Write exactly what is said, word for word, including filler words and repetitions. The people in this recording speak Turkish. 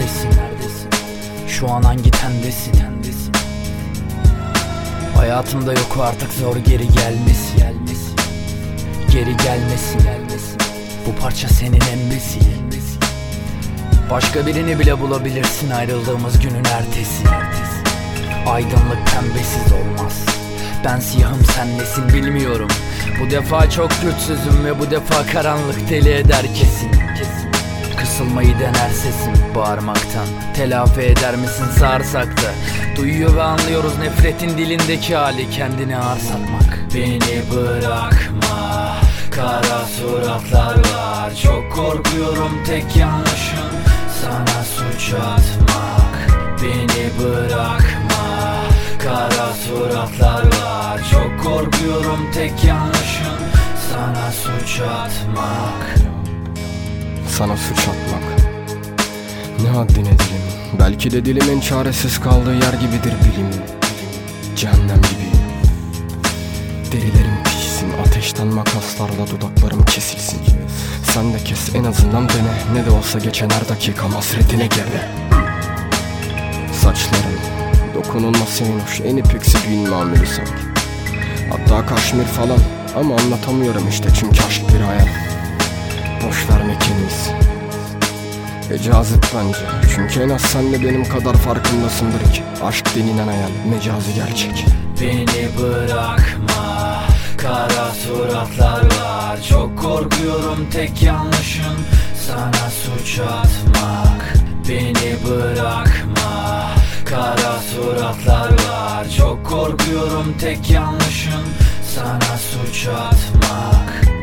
neredesin? Neredesin? Şu an hangi tendesin? Tendesin. Hayatımda yok artık, zor geri gelmesi. Gelmesi. Geri gelmesin. Gelmesin. Bu parça senin embesi. Embesi. Başka birini bile bulabilirsin ayrıldığımız günün ertesi. Ertesi. Aydınlık pembesiz olmaz. Ben siyahım, sen nesin bilmiyorum. Bu defa çok güçsüzüm ve bu defa karanlık deli eder kesin. Kesin. Kısılmayı dener sesim bağırmaktan. Telafi eder misin sarsakta? Duyuyor ve anlıyoruz nefretin dilindeki hali, kendini ağır satmak. Beni bırakma, kara suratlar var. Çok korkuyorum, tek yanlışım sana suç atmak. Beni bırakma, kara suratlar var. Çok korkuyorum, tek yanlışım sana suç atmak. Sana suç atmak, ne haddine dilim. Belki de dilimin çaresiz kaldığı yer gibidir bilim. Cehennem gibi. Derilerim pişsin, ateşten makaslarla dudaklarım kesilsin. Sen de kes, en azından dene. Ne de olsa geçen her dakika hasretine gebe. Saçların dokunulması en hoş, en ipeksi gün mamülü sanki. Hatta kaşmir falan, ama anlatamıyorum işte çünkü aşk bir hayal. Boş vermek en iyisi. Ecazet bence, çünkü en az sen de benim kadar farkındasındır ki aşk denilen hayal mecazi gerçek. Beni bırakma, kara suratlar var. Çok korkuyorum, tek yanlışım sana suç atmak. Beni bırakma, kara suratlar var. Çok korkuyorum, tek yanlışım sana suç atmak.